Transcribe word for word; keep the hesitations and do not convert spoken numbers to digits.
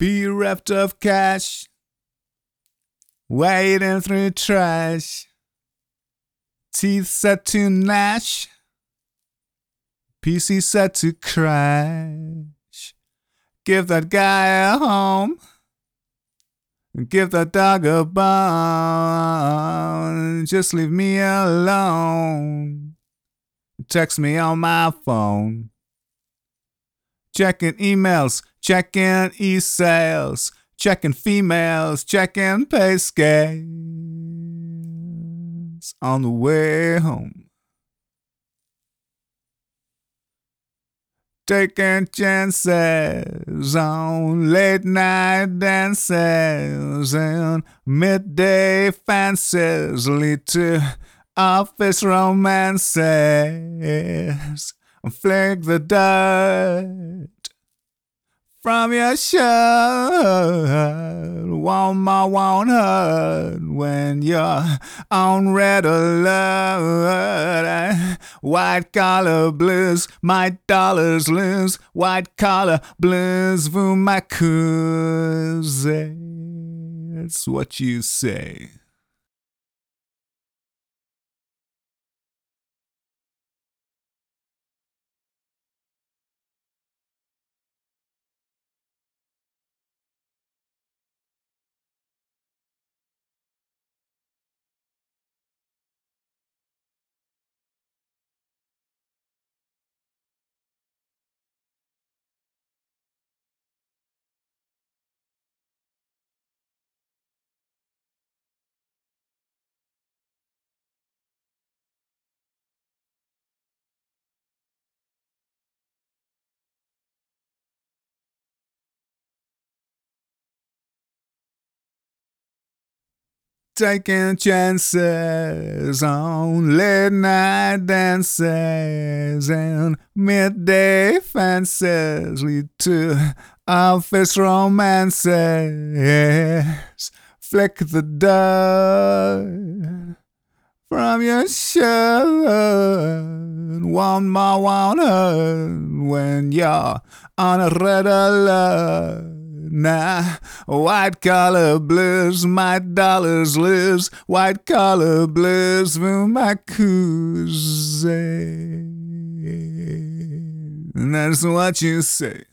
Bereft of cash, wading through trash, teeth set to gnash, P C set to crash. Give that guy a home, give that dog a bone, just leave me alone. Text me on my phone. Checking emails, checking e-sales, checking females, checking pay scales on the way home. Taking chances on late night dances and midday fancies lead to office romances. Flick the dirt from your shirt. One more won't hurt when you're on red alert. White collar blues, my dollars lose. White collar blues, vous m'accusez. That's what you say. Taking chances on late night dances and midday fancies lead to office romances. Flick the dirt from your shirt. One more won't hurt when you're on a red alert. Nah, white collar blues, my dollars lose. White collar blues, vous m'accusez. And that's what you say.